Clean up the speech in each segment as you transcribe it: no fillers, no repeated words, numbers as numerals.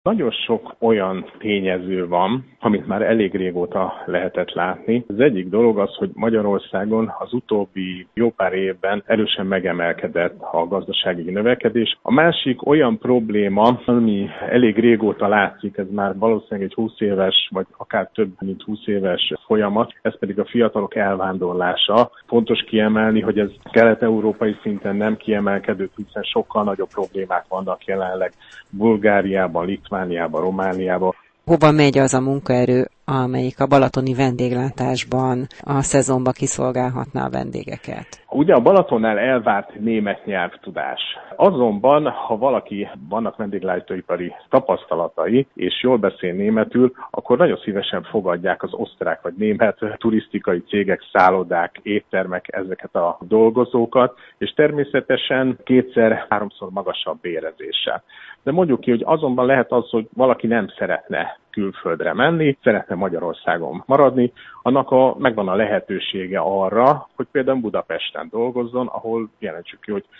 Nagyon sok olyan tényező van, amit már elég régóta lehetett látni. Az egyik dolog az, hogy Magyarországon az utóbbi jó pár évben erősen megemelkedett a gazdasági növekedés. A másik olyan probléma, ami elég régóta látszik, ez már valószínűleg egy 20 éves, vagy akár több mint 20 éves folyamat, ez pedig a fiatalok elvándorlása. Fontos kiemelni, hogy ez kelet-európai szinten nem kiemelkedő, hiszen sokkal nagyobb problémák vannak jelenleg Bulgáriában, Litvániában, Romániában. Hova megy az a munkaerő, amelyik a balatoni vendéglátásban a szezonban kiszolgálhatná a vendégeket? Ugye a Balatonnál elvárt német nyelvtudás. Azonban, ha vannak vendéglátóipari tapasztalatai, és jól beszél németül, akkor nagyon szívesen fogadják az osztrák vagy német turisztikai cégek, szállodák, éttermek ezeket a dolgozókat, és természetesen 2-3-szor magasabb bérezéssel. De mondjuk ki, hogy azonban lehet az, hogy valaki nem szeretne külföldre menni, szeretne Magyarországon maradni, annak megvan a lehetősége arra, hogy például Budapesten dolgozzon, ahol jelentsük ki, hogy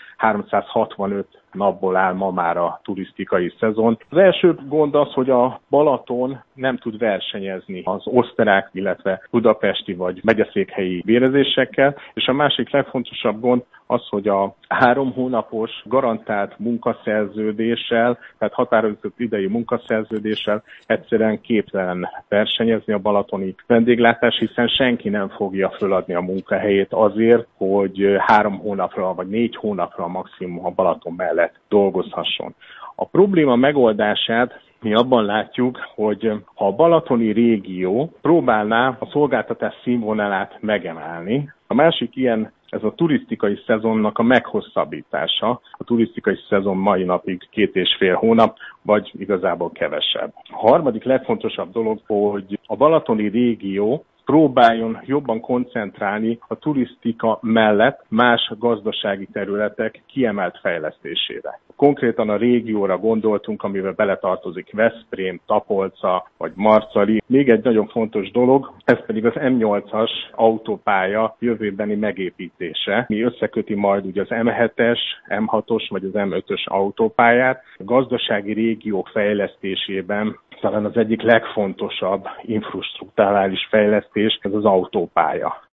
365 napból áll ma már a turisztikai szezon. Az első gond az, hogy a Balaton nem tud versenyezni az osztrák, illetve budapesti vagy megyeszékhelyi bérezésekkel, és a másik legfontosabb gond az, hogy a 3 hónapos garantált munkaszerződéssel, tehát határozott idei munkaszerződéssel egyszerűen képtelen versenyezni a balatoni vendéglátás, hiszen senki nem fogja föladni a munkahelyét azért, hogy 3 hónapra vagy 4 hónapra maximum a Balaton mellett dolgozhasson. A probléma megoldását mi abban látjuk, hogy ha a balatoni régió próbálná a szolgáltatás színvonalát megemelni, a másik ilyen, ez a turisztikai szezonnak a meghosszabbítása. A turisztikai szezon mai napig 2,5 hónap, vagy igazából kevesebb. A harmadik legfontosabb dolog, hogy a balatoni régió próbáljon jobban koncentrálni a turisztika mellett más gazdasági területek kiemelt fejlesztésére. Konkrétan a régióra gondoltunk, amivel beletartozik Veszprém, Tapolca vagy Marcali. Még egy nagyon fontos dolog, ez pedig az M8-as autópálya jövőbeni megépítése, mi összeköti majd ugye az M7-es, M6-os vagy az M5-ös autópályát. A gazdasági régiók fejlesztésében talán az egyik legfontosabb infrastrukturális fejlesztés, ez az autópálya.